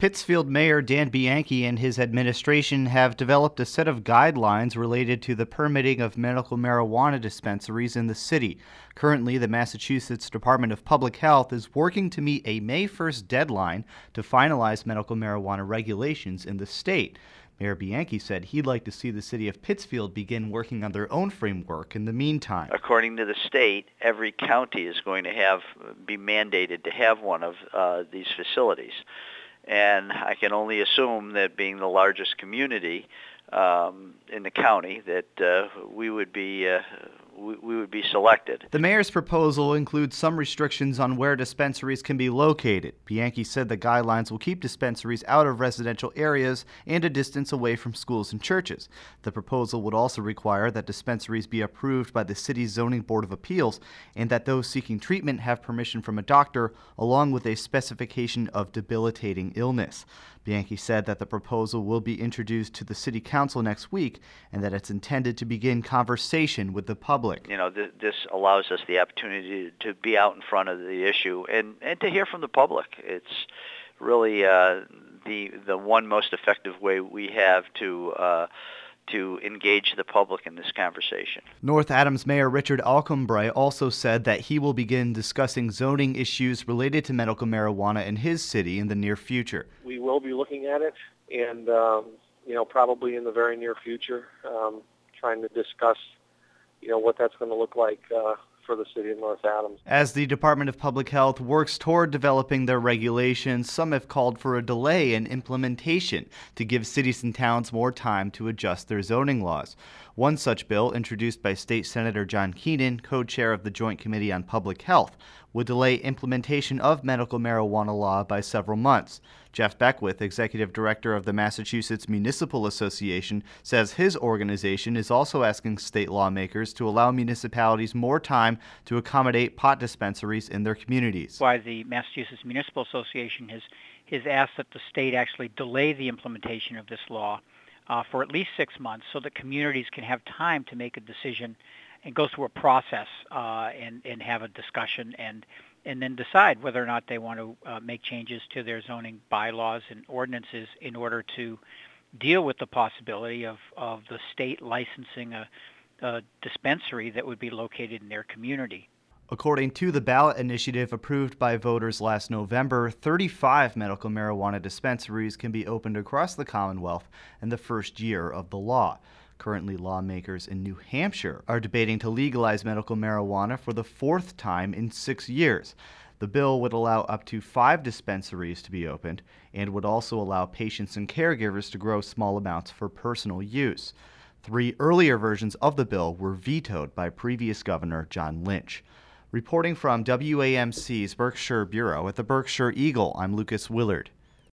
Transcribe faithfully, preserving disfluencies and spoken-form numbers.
Pittsfield Mayor Dan Bianchi and his administration have developed a set of guidelines related to the permitting of medical marijuana dispensaries in the city. Currently, the Massachusetts Department of Public Health is working to meet a May first deadline to finalize medical marijuana regulations in the state. Mayor Bianchi said he'd like to see the city of Pittsfield begin working on their own framework in the meantime. According to the state, every county is going to have be mandated to have one of uh, these facilities. And I can only assume that being the largest community um, in the county, that uh, we would be uh, we, we would be selected. The mayor's proposal includes some restrictions on where dispensaries can be located. Bianchi said the guidelines will keep dispensaries out of residential areas and a distance away from schools and churches. The proposal would also require that dispensaries be approved by the city's Zoning Board of Appeals and that those seeking treatment have permission from a doctor, along with a specification of debilitating illness. Bianchi said that the proposal will be introduced to the City Council next week and that it's intended to begin conversation with the public. You know, th- this allows us the opportunity to be out in front of the issue and, and to hear from the public. It's really uh, the the one most effective way we have to uh, to engage the public in this conversation. North Adams Mayor Richard Alcombre also said that he will begin discussing zoning issues related to medical marijuana in his city in the near future. We will be looking at it, and um, you know, probably in the very near future, um, trying to discuss, you know, what that's going to look like uh, for the city of North Adams. As the Department of Public Health works toward developing their regulations, some have called for a delay in implementation to give cities and towns more time to adjust their zoning laws. One such bill, introduced by State Senator John Keenan, co-chair of the Joint Committee on Public Health, would delay implementation of medical marijuana law by several months. Jeff Beckwith, executive director of the Massachusetts Municipal Association, says his organization is also asking state lawmakers to allow municipalities more time to accommodate pot dispensaries in their communities. Why the Massachusetts Municipal Association has, has asked that the state actually delay the implementation of this law uh, for at least six months so that communities can have time to make a decision and go through a process uh, and, and have a discussion and and then decide whether or not they want to uh, make changes to their zoning bylaws and ordinances in order to deal with the possibility of, of the state licensing a, a dispensary that would be located in their community. According to the ballot initiative approved by voters last November, thirty-five medical marijuana dispensaries can be opened across the Commonwealth in the first year of the law. Currently, lawmakers in New Hampshire are debating to legalize medical marijuana for the fourth time in six years. The bill would allow up to five dispensaries to be opened and would also allow patients and caregivers to grow small amounts for personal use. Three earlier versions of the bill were vetoed by previous Governor John Lynch. Reporting from W A M C's Berkshire Bureau at the Berkshire Eagle, I'm Lucas Willard.